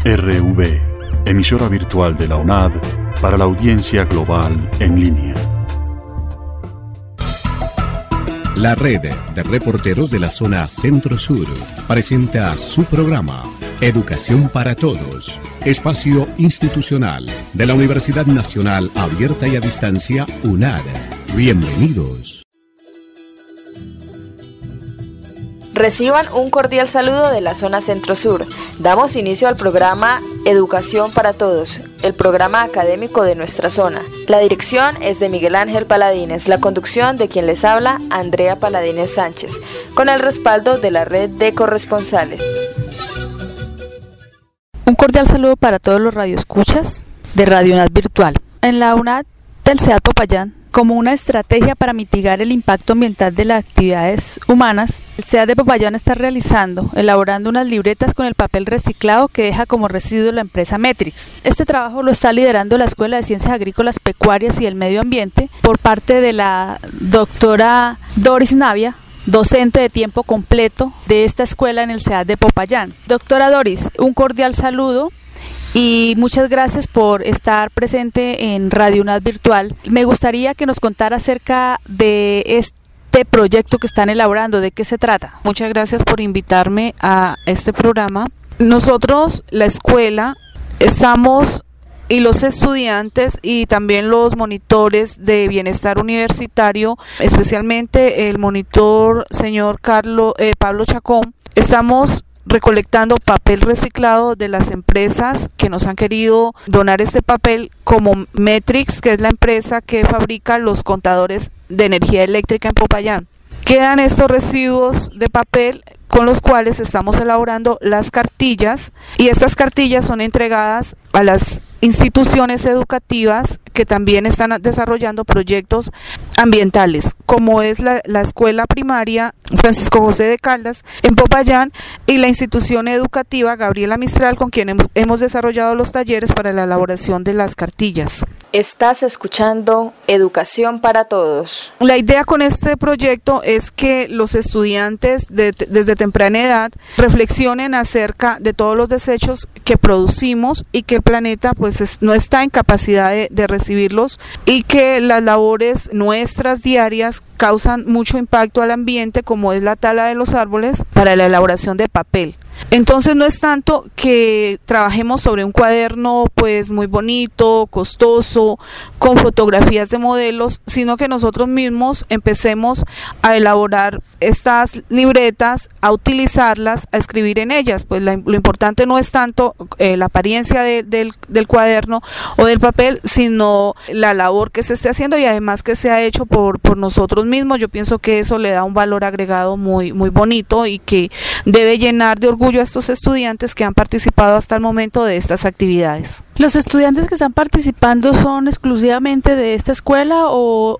RV, emisora virtual de la UNAD para la audiencia global en línea. La red de reporteros de la zona Centro-Sur presenta su programa Educación para Todos, espacio institucional de la Universidad Nacional Abierta y a Distancia, UNAD. Bienvenidos. Reciban un cordial saludo de la zona Centro-Sur. Damos inicio al programa Educación para Todos, el programa académico de nuestra zona. La dirección es de Miguel Ángel Paladines, la conducción de quien les habla, Andrea Paladines Sánchez, con el respaldo de la red de corresponsales. Un cordial saludo para todos los radioescuchas de Radio UNAD Virtual. En la UNAD del CEAD Popayán, como una estrategia para mitigar el impacto ambiental de las actividades humanas, el CEAD de Popayán está elaborando unas libretas con el papel reciclado que deja como residuo la empresa Metrix. Este trabajo lo está liderando la Escuela de Ciencias Agrícolas, Pecuarias y el Medio Ambiente por parte de la doctora Doris Navia, docente de tiempo completo de esta escuela en el CEAD de Popayán. Doctora Doris, un cordial saludo. Y muchas gracias por estar presente en Radio UNAD Virtual. Me gustaría que nos contara acerca de este proyecto que están elaborando, ¿de qué se trata? Muchas gracias por invitarme a este programa. Nosotros, la escuela, estamos, y los estudiantes y también los monitores de bienestar universitario, especialmente el monitor señor Pablo Chacón, estamos recolectando papel reciclado de las empresas que nos han querido donar este papel, como Metrix, que es la empresa que fabrica los contadores de energía eléctrica en Popayán. Quedan estos residuos de papel con los cuales estamos elaborando las cartillas, y estas cartillas son entregadas a las instituciones educativas que también están desarrollando proyectos ambientales, como es la escuela primaria Francisco José de Caldas en Popayán y la institución educativa Gabriela Mistral, con quien hemos desarrollado los talleres para la elaboración de las cartillas. Estás escuchando Educación para Todos. La idea con este proyecto es que los estudiantes desde temprana edad reflexionen acerca de todos los desechos que producimos y que el planeta no está en capacidad de recibirlos, y que las labores nuestras diarias causan mucho impacto al ambiente, como es la tala de los árboles para la elaboración de papel. Entonces no es tanto que trabajemos sobre un cuaderno muy bonito, costoso, con fotografías de modelos, sino que nosotros mismos empecemos a elaborar estas libretas, a utilizarlas, a escribir en ellas. Pues lo importante no es tanto la apariencia del cuaderno o del papel, sino la labor que se esté haciendo, y además que se ha hecho por nosotros mismos. Yo pienso que eso le da un valor agregado muy bonito, y que debe llenar de orgullo a estos estudiantes que han participado hasta el momento de estas actividades. ¿Los estudiantes que están participando son exclusivamente de esta escuela o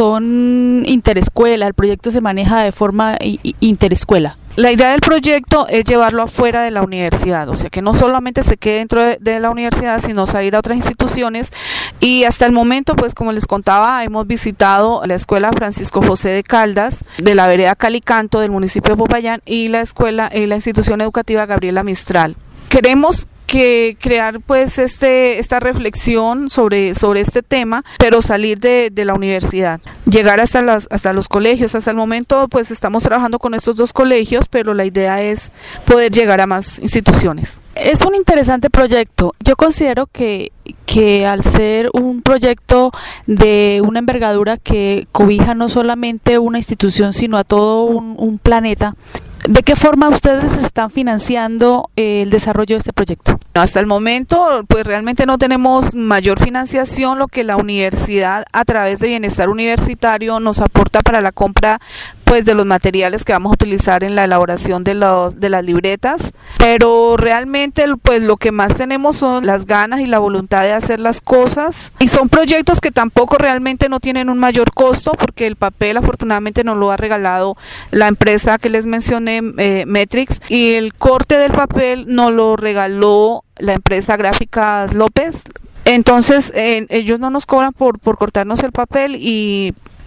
son interescuela? ¿El proyecto se maneja de forma interescuela? La idea del proyecto es llevarlo afuera de la universidad, o sea que no solamente se quede dentro de la universidad, sino salir a otras instituciones. Y hasta el momento, como les contaba, hemos visitado la escuela Francisco José de Caldas de la vereda Calicanto del municipio de Popayán, y la institución educativa Gabriela Mistral. Queremos crear esta reflexión sobre este tema, pero salir de la universidad, llegar hasta los colegios. Hasta el momento estamos trabajando con estos 2 colegios, pero la idea es poder llegar a más instituciones. Es un interesante proyecto. Yo considero que al ser un proyecto de una envergadura que cobija no solamente una institución, sino a todo un planeta, ¿de qué forma ustedes están financiando el desarrollo de este proyecto? Hasta el momento, realmente no tenemos mayor financiación. Lo que la universidad, a través de Bienestar Universitario, nos aporta para la compra de los materiales que vamos a utilizar en la elaboración de las libretas, pero realmente lo que más tenemos son las ganas y la voluntad de hacer las cosas, y son proyectos que tampoco realmente no tienen un mayor costo, porque el papel afortunadamente nos lo ha regalado la empresa que les mencioné, Metrix, y el corte del papel nos lo regaló la empresa Gráficas López. Entonces ellos no nos cobran por cortarnos el papel, y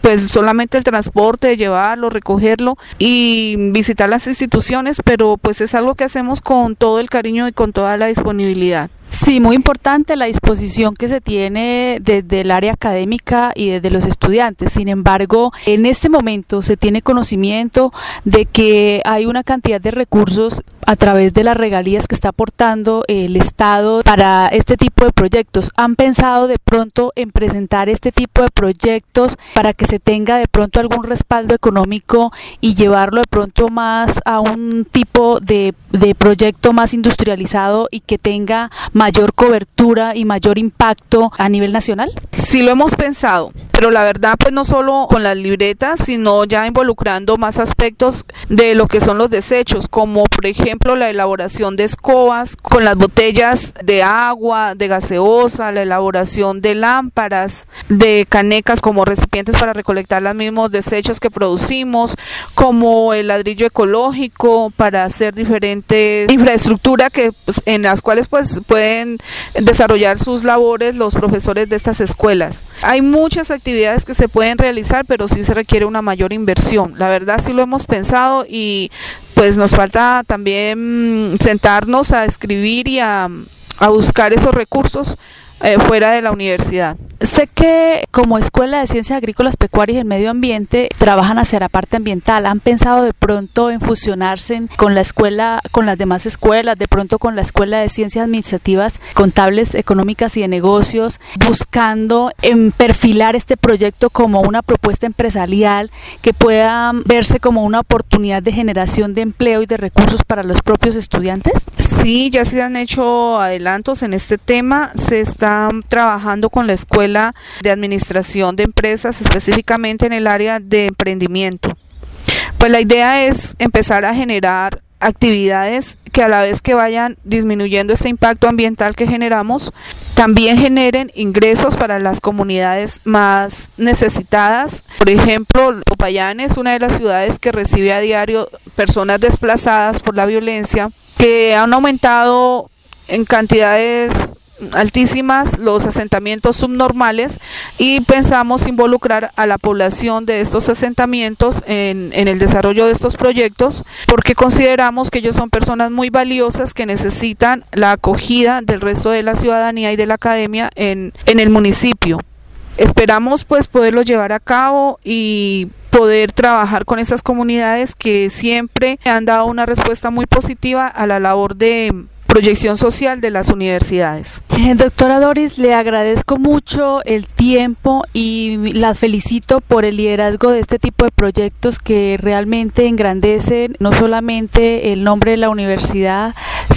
pues solamente el transporte, de llevarlo, recogerlo y visitar las instituciones, pero pues es algo que hacemos con todo el cariño y con toda la disponibilidad. Sí, muy importante la disposición que se tiene desde el área académica y desde los estudiantes. Sin embargo, en este momento se tiene conocimiento de que hay una cantidad de recursos a través de las regalías que está aportando el Estado para este tipo de proyectos. ¿Han pensado de pronto en presentar este tipo de proyectos para que se tenga de pronto algún respaldo económico y llevarlo de pronto más a un tipo de proyecto más industrializado y que tenga mayor cobertura y mayor impacto a nivel nacional? Sí lo hemos pensado, pero la verdad pues no solo con las libretas, sino ya involucrando más aspectos de lo que son los desechos, como por ejemplo la elaboración de escobas, con las botellas de agua, de gaseosa, la elaboración de lámparas, de canecas como recipientes para recolectar los mismos desechos que producimos, como el ladrillo ecológico para hacer diferentes infraestructura que pues, en las cuales pues pueden desarrollar sus labores los profesores de estas escuelas. Hay muchas actividades que se pueden realizar, pero sí se requiere una mayor inversión. La verdad sí lo hemos pensado y pues nos falta también sentarnos a escribir y a buscar esos recursos fuera de la universidad. Sé que como Escuela de Ciencias Agrícolas, Pecuarias y el Medio Ambiente trabajan hacia la parte ambiental. ¿Han pensado de pronto en fusionarse con la escuela, con las demás escuelas, de pronto con la Escuela de Ciencias Administrativas, Contables, Económicas y de Negocios, buscando en perfilar este proyecto como una propuesta empresarial que pueda verse como una oportunidad de generación de empleo y de recursos para los propios estudiantes? Sí, ya se han hecho adelantos en este tema. Se está trabajando con la Escuela de Administración de Empresas, específicamente en el área de emprendimiento. Pues la idea es empezar a generar actividades que a la vez que vayan disminuyendo este impacto ambiental que generamos, también generen ingresos para las comunidades más necesitadas. Por ejemplo, Popayán es una de las ciudades que recibe a diario personas desplazadas por la violencia, que han aumentado en cantidades altísimas los asentamientos subnormales y pensamos involucrar a la población de estos asentamientos en el desarrollo de estos proyectos, porque consideramos que ellos son personas muy valiosas que necesitan la acogida del resto de la ciudadanía y de la academia en el municipio. Esperamos pues poderlo llevar a cabo y poder trabajar con esas comunidades que siempre han dado una respuesta muy positiva a la labor de proyección social de las universidades. Doctora Doris, le agradezco mucho el tiempo y la felicito por el liderazgo de este tipo de proyectos que realmente engrandecen no solamente el nombre de la universidad,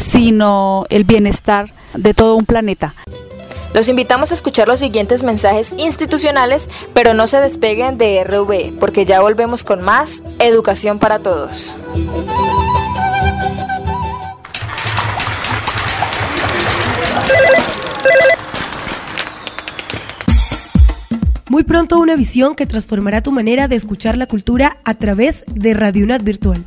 sino el bienestar de todo un planeta. Los invitamos a escuchar los siguientes mensajes institucionales, pero no se despeguen de RV, porque ya volvemos con más Educación para Todos. Muy pronto una visión que transformará tu manera de escuchar la cultura a través de Radio UNAD Virtual.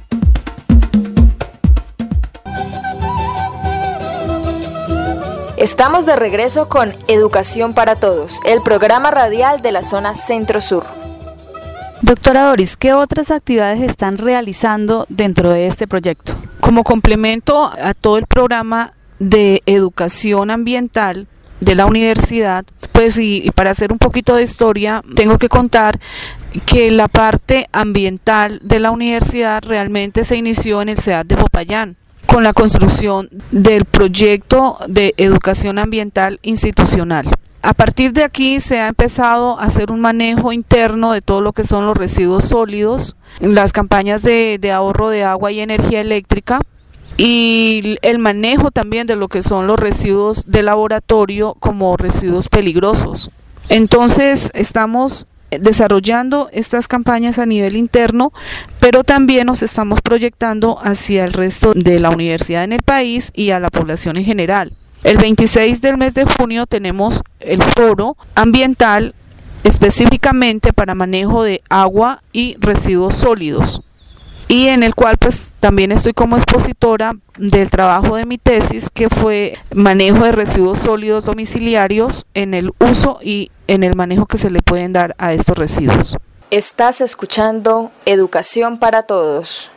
Estamos de regreso con Educación para Todos, el programa radial de la zona Centro-Sur. Doctora Doris, ¿qué otras actividades están realizando dentro de este proyecto? Como complemento a todo el programa de educación ambiental de la universidad, pues y para hacer un poquito de historia, tengo que contar que la parte ambiental de la universidad realmente se inició en el CEAD de Popayán, con la construcción del proyecto de educación ambiental institucional. A partir de aquí se ha empezado a hacer un manejo interno de todo lo que son los residuos sólidos, las campañas de ahorro de agua y energía eléctrica, y el manejo también de lo que son los residuos de laboratorio como residuos peligrosos. Entonces estamos desarrollando estas campañas a nivel interno, pero también nos estamos proyectando hacia el resto de la universidad en el país y a la población en general. El 26 del mes de junio tenemos el foro ambiental específicamente para manejo de agua y residuos sólidos, y en el cual pues también estoy como expositora del trabajo de mi tesis, que fue manejo de residuos sólidos domiciliarios en el uso y en el manejo que se le pueden dar a estos residuos. Estás escuchando Educación para Todos.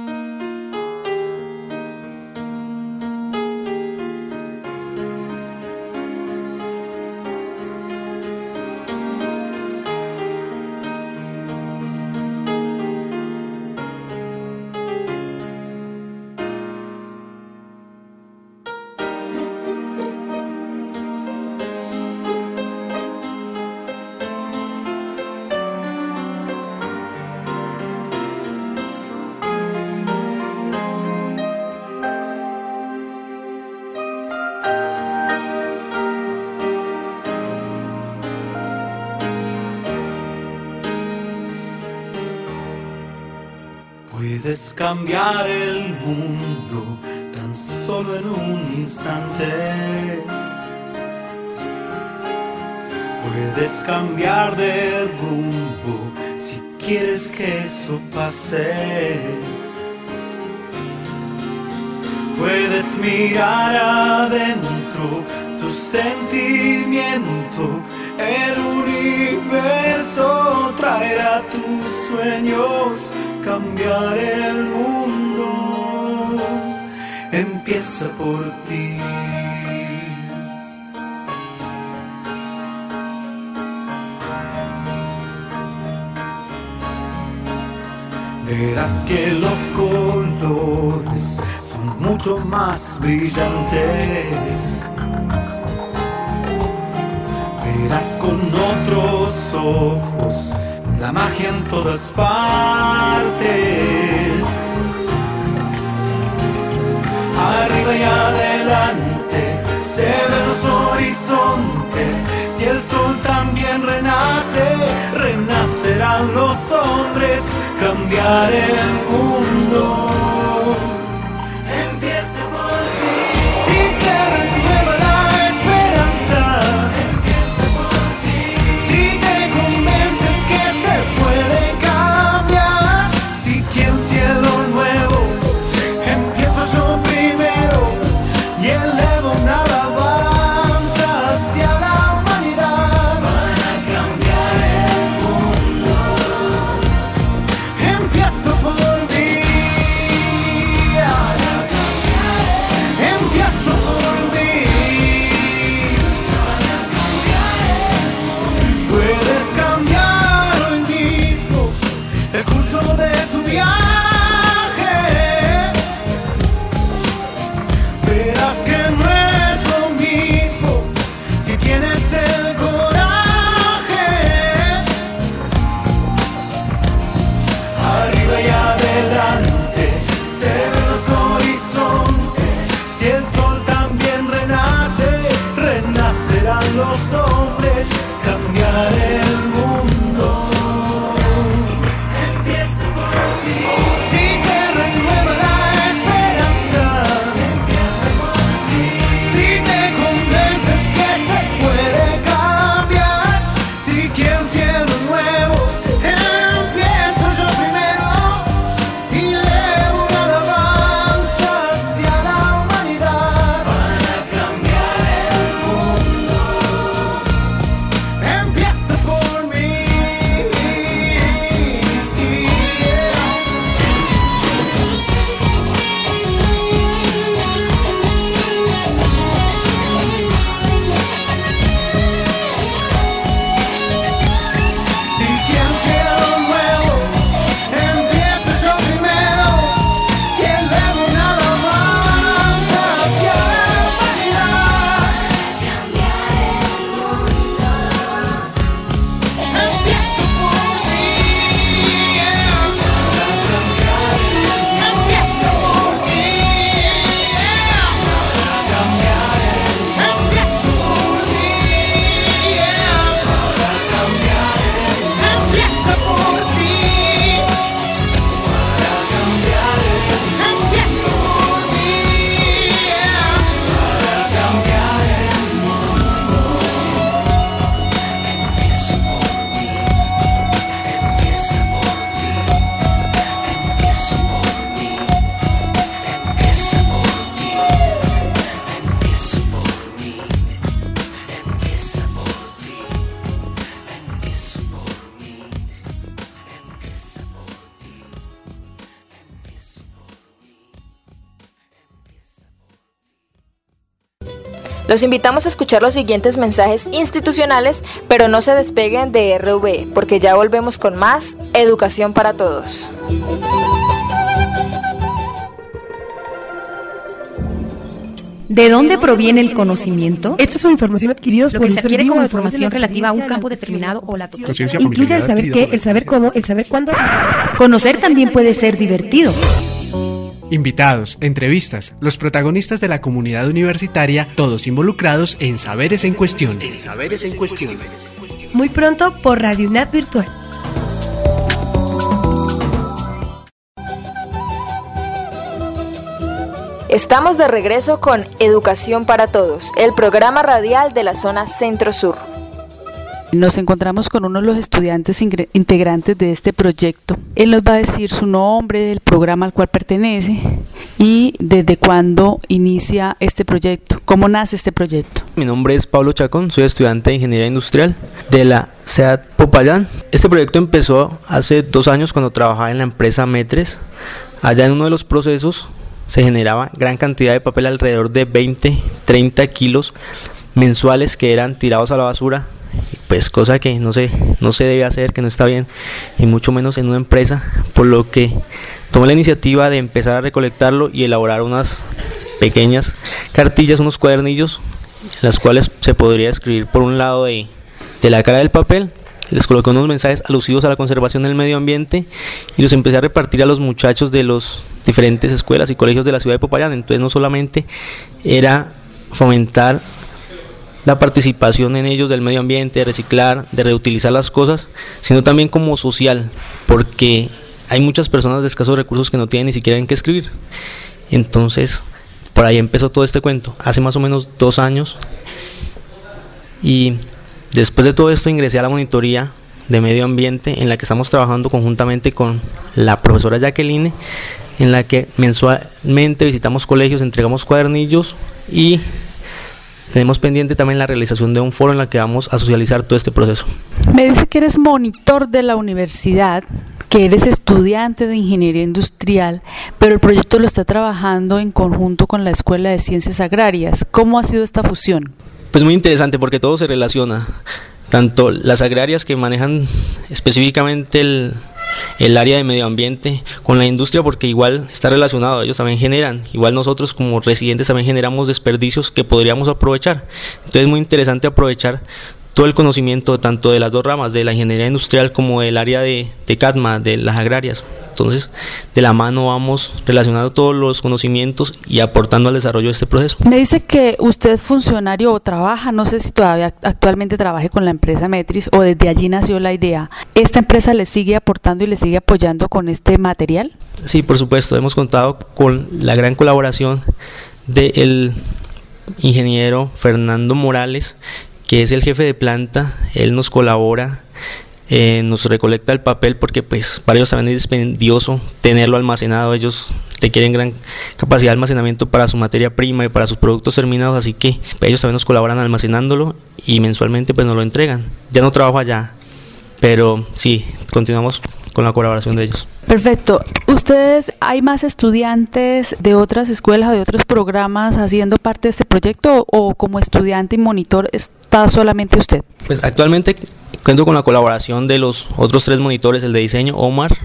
Puedes cambiar el mundo tan solo en un instante. Puedes cambiar de rumbo si quieres que eso pase. Puedes mirar adentro tu sentimiento. El universo traerá tus sueños. Cambiar el mundo empieza por ti. Verás que los colores son mucho más brillantes. Verás con otros ojos la magia en todas partes. Arriba y adelante se ven los horizontes. Si el sol también renace, renacerán los hombres. Cambiar el mundo empieza por ti. Si se renueva la esperanza, empieza por ti. Si te convences que se puede cambiar, si quiero un cielo nuevo, empiezo yo primero y elevo una alabanza hacia la humanidad para cambiar el mundo. Empiezo por mí. Los invitamos a escuchar los siguientes mensajes institucionales, pero no se despeguen de RV, porque ya volvemos con más Educación para Todos. ¿De dónde proviene el conocimiento? Estos son información adquiridos Lo por que se un ser adquiere vivo como a través de información la relativa a un experiencia, campo la determinado o la conciencia. Incluye el saber qué, el saber cómo, el saber cuándo. Conocer también puede ser divertido. Invitados, entrevistas, los protagonistas de la comunidad universitaria, todos involucrados en Saberes en Cuestión. Muy pronto por Radio UNAD Virtual. Estamos de regreso con Educación para Todos, el programa radial de la zona Centro-Sur. Nos encontramos con uno de los estudiantes integrantes de este proyecto. Él nos va a decir su nombre, el programa al cual pertenece y desde cuándo inicia este proyecto, cómo nace este proyecto. Mi nombre es Pablo Chacón, soy estudiante de Ingeniería Industrial de la SEAD Popayán. Este proyecto empezó hace 2 años cuando trabajaba en la empresa Metres. Allá en uno de los procesos se generaba gran cantidad de papel, alrededor de 20-30 kilos mensuales que eran tirados a la basura, pues cosa que no se debe hacer, que no está bien, y mucho menos en una empresa, por lo que tomé la iniciativa de empezar a recolectarlo y elaborar unas pequeñas cartillas, unos cuadernillos, en las cuales se podría escribir por un lado de la cara del papel. Les coloqué unos mensajes alusivos a la conservación del medio ambiente y los empecé a repartir a los muchachos de los diferentes escuelas y colegios de la ciudad de Popayán. Entonces no solamente era fomentar la participación en ellos del medio ambiente, de reciclar, de reutilizar las cosas, sino también como social, porque hay muchas personas de escasos recursos que no tienen ni siquiera en qué escribir. Entonces por ahí empezó todo este cuento, hace más o menos 2 años, y después de todo esto ingresé a la monitoría de medio ambiente, en la que estamos trabajando conjuntamente con la profesora Jacqueline, en la que mensualmente visitamos colegios, entregamos cuadernillos y tenemos pendiente también la realización de un foro en la que vamos a socializar todo este proceso. Me dice que eres monitor de la universidad, que eres estudiante de Ingeniería Industrial, pero el proyecto lo está trabajando en conjunto con la Escuela de Ciencias Agrarias. ¿Cómo ha sido esta fusión? Pues muy interesante, porque todo se relaciona, tanto las agrarias que manejan específicamente el área de medio ambiente con la industria, porque igual está relacionado, ellos también generan, igual nosotros como residentes también generamos desperdicios que podríamos aprovechar. Entonces es muy interesante aprovechar todo el conocimiento tanto de las 2 ramas, de la ingeniería industrial como del área de CADMA, de las agrarias. Entonces de la mano vamos relacionando todos los conocimientos y aportando al desarrollo de este proceso. Me dice que usted es funcionario o trabaja, no sé si todavía actualmente trabaje con la empresa Metris o desde allí nació la idea. ¿Esta empresa le sigue aportando y le sigue apoyando con este material? Sí, por supuesto, hemos contado con la gran colaboración del ingeniero Fernando Morales, que es el jefe de planta. Él nos colabora, nos recolecta el papel, porque pues para ellos también es dispendioso tenerlo almacenado. Ellos requieren gran capacidad de almacenamiento para su materia prima y para sus productos terminados, así que ellos también nos colaboran almacenándolo y mensualmente pues nos lo entregan. Ya no trabajo allá, pero sí, continuamos con la colaboración de ellos. Perfecto. ¿Ustedes, hay más estudiantes de otras escuelas o de otros programas haciendo parte de este proyecto, o como estudiante y monitor está solamente usted? Pues actualmente cuento con la colaboración de los otros 3 monitores, el de diseño Omar,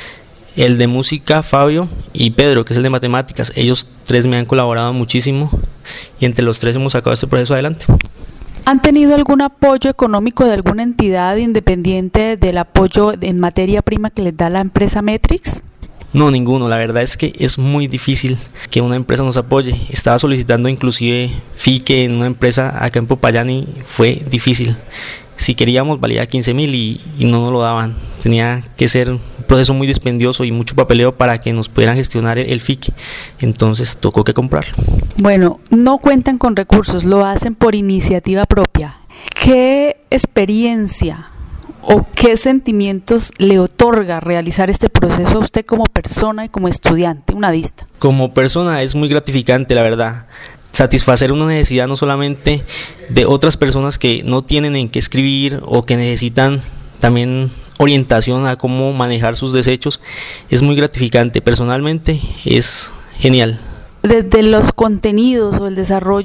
el de música Fabio y Pedro, que es el de matemáticas. Ellos 3 me han colaborado muchísimo y entre los 3 hemos sacado este proceso adelante. ¿Han tenido algún apoyo económico de alguna entidad independiente del apoyo en materia prima que les da la empresa Metrix? No, ninguno. La verdad es que es muy difícil que una empresa nos apoye. Estaba solicitando inclusive FIQUE en una empresa acá en Popayán y fue difícil. Si queríamos valía 15,000 y no nos lo daban. Tenía que ser un proceso muy dispendioso y mucho papeleo para que nos pudieran gestionar el FIQUE. Entonces tocó que comprarlo. Bueno, no cuentan con recursos, lo hacen por iniciativa propia. ¿Qué experiencia o qué sentimientos le otorga realizar este proceso a usted como persona y como estudiante, unadista? Como persona es muy gratificante, la verdad. Satisfacer una necesidad no solamente de otras personas que no tienen en qué escribir o que necesitan también orientación a cómo manejar sus desechos, es muy gratificante. Personalmente es genial. Desde los contenidos o el desarrollo del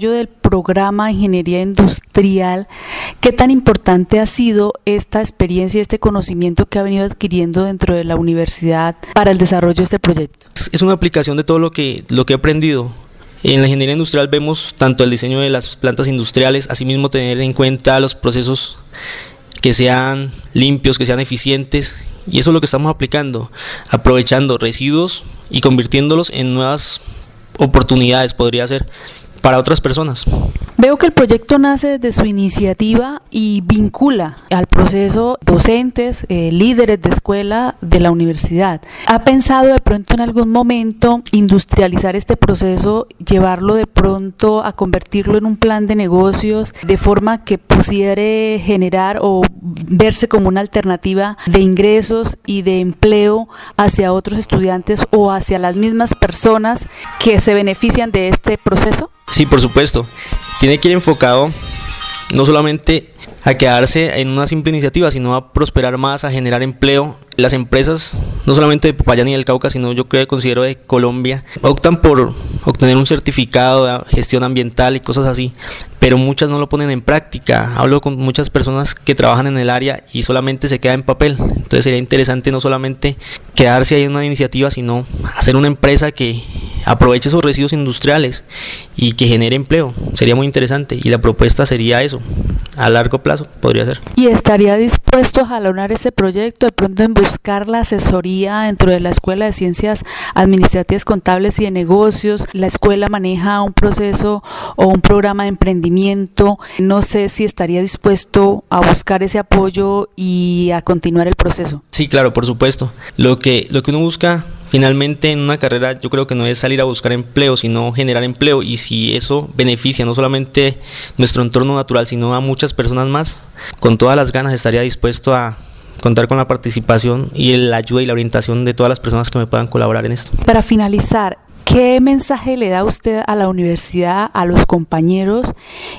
programa de ingeniería industrial, ¿qué tan importante ha sido esta experiencia y este conocimiento que ha venido adquiriendo dentro de la universidad para el desarrollo de este proyecto? Es una aplicación de todo lo que he aprendido. En la ingeniería industrial vemos tanto el diseño de las plantas industriales, asimismo tener en cuenta los procesos que sean limpios, que sean eficientes, y eso es lo que estamos aplicando, aprovechando residuos y convirtiéndolos en nuevas oportunidades, podría ser, para otras personas. Veo que el proyecto nace desde su iniciativa y vincula al proceso docentes, líderes de escuela de la universidad. ¿Ha pensado de pronto en algún momento industrializar este proceso, llevarlo de pronto a convertirlo en un plan de negocios, de forma que pudiera generar o verse como una alternativa de ingresos y de empleo hacia otros estudiantes o hacia las mismas personas que se benefician de este proceso? Sí, por supuesto. Tiene que ir enfocado no solamente a quedarse en una simple iniciativa, sino a prosperar más, a generar empleo. Las empresas, no solamente de Popayán y del Cauca, sino yo considero de Colombia, optan por obtener un certificado de gestión ambiental y cosas así, pero muchas no lo ponen en práctica. Hablo con muchas personas que trabajan en el área y solamente se queda en papel. Entonces sería interesante no solamente quedarse ahí en una iniciativa, sino hacer una empresa que aproveche esos residuos industriales y que genere empleo. Sería muy interesante, y la propuesta sería eso, a largo plazo podría ser. ¿Y estaría dispuesto a jalonar ese proyecto, de pronto en buscar la asesoría dentro de la Escuela de Ciencias Administrativas, Contables y de Negocios? La escuela maneja un proceso o un programa de emprendimiento. No sé si estaría dispuesto a buscar ese apoyo y a continuar el proceso. Sí, claro, por supuesto. Lo que uno busca finalmente en una carrera, yo creo que no es salir a buscar empleo, sino generar empleo, y si eso beneficia no solamente nuestro entorno natural, sino a muchas personas más, con todas las ganas estaría dispuesto a contar con la participación y la ayuda y la orientación de todas las personas que me puedan colaborar en esto. Para finalizar, ¿qué mensaje le da usted a la universidad, a los compañeros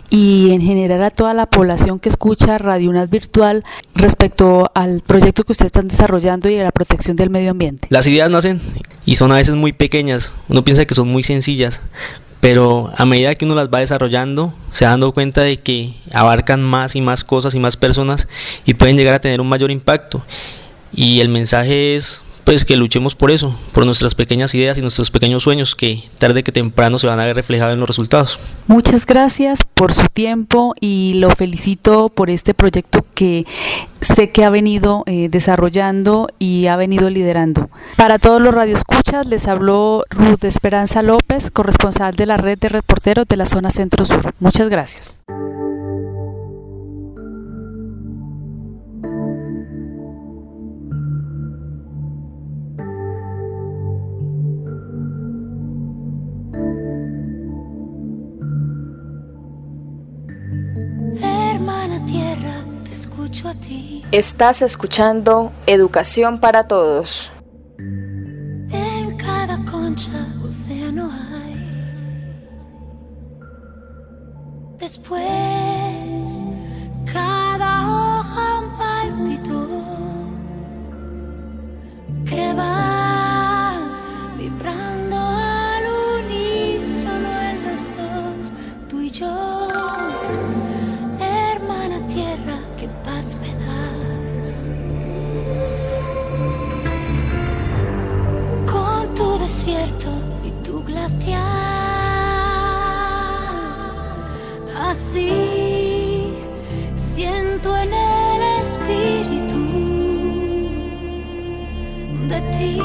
y en general a toda la población que escucha Radio UNAD Virtual respecto al proyecto que ustedes están desarrollando y a la protección del medio ambiente? Las ideas nacen y son a veces muy pequeñas, uno piensa que son muy sencillas, pero a medida que uno las va desarrollando, se va dando cuenta de que abarcan más y más cosas y más personas y pueden llegar a tener un mayor impacto. Y el mensaje es pues que luchemos por eso, por nuestras pequeñas ideas y nuestros pequeños sueños, que tarde que temprano se van a ver reflejados en los resultados. Muchas gracias por su tiempo y lo felicito por este proyecto que sé que ha venido desarrollando y ha venido liderando. Para todos los radioescuchas, les habló Ruth Esperanza López, corresponsal de la red de reporteros de la zona Centro-Sur. Muchas gracias. Hermana tierra, te escucho a ti. Estás escuchando Educación para Todos. En cada concha océano hay. Después, cada hoja un pálpito que va vibrando al unísono en los dos, tú y yo. Hermana tierra, qué paz me das. Con tu desierto y tu glaciar, así siento en el espíritu de ti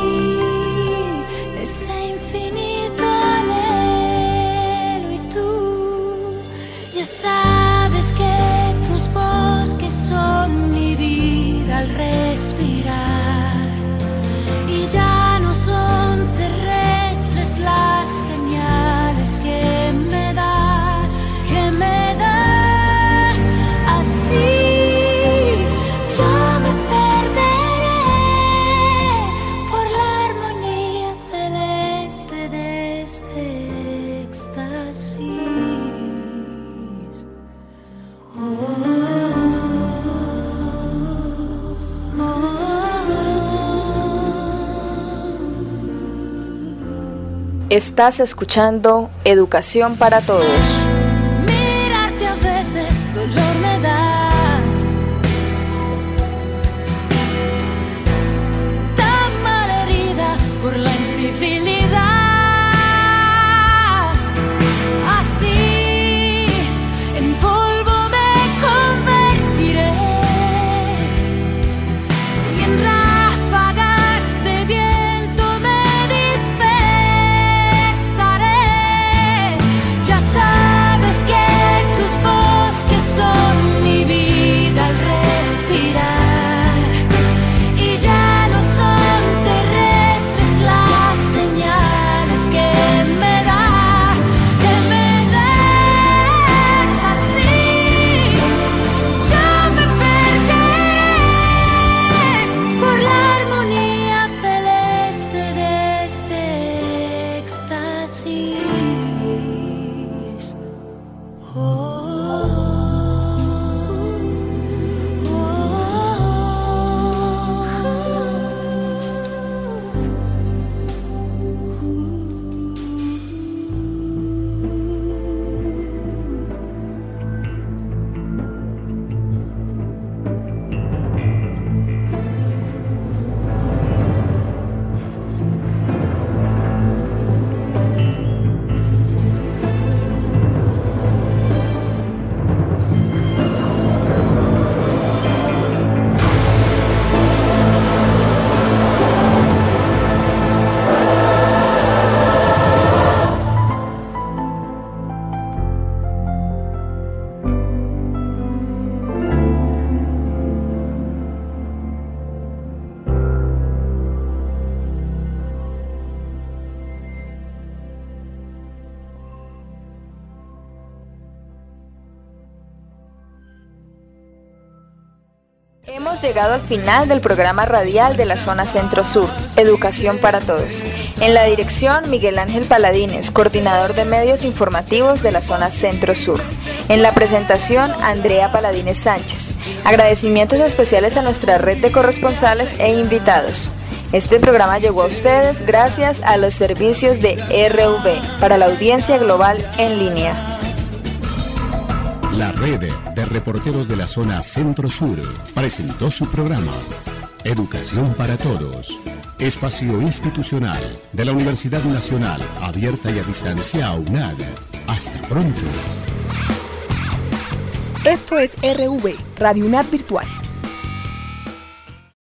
ese infinito anhelo, y tú ya sabes que tus bosques son mi vida al respirar, y ya no son terrestres las señales que me das, así yo me perderé por la armonía celeste de este éxtasis. Estás escuchando Educación para Todos. Mi Hemos llegado al final del programa radial de la zona Centro-Sur, Educación para Todos. En la dirección, Miguel Ángel Paladines, coordinador de medios informativos de la zona Centro-Sur. En la presentación, Andrea Paladines Sánchez. Agradecimientos especiales a nuestra red de corresponsales e invitados. Este programa llegó a ustedes gracias a los servicios de RV para la audiencia global en línea. La red de reporteros de la zona Centro-Sur presentó su programa Educación para Todos, espacio institucional de la Universidad Nacional Abierta y a Distancia UNAD. Hasta pronto. Esto es RV, Radio UNAD Virtual.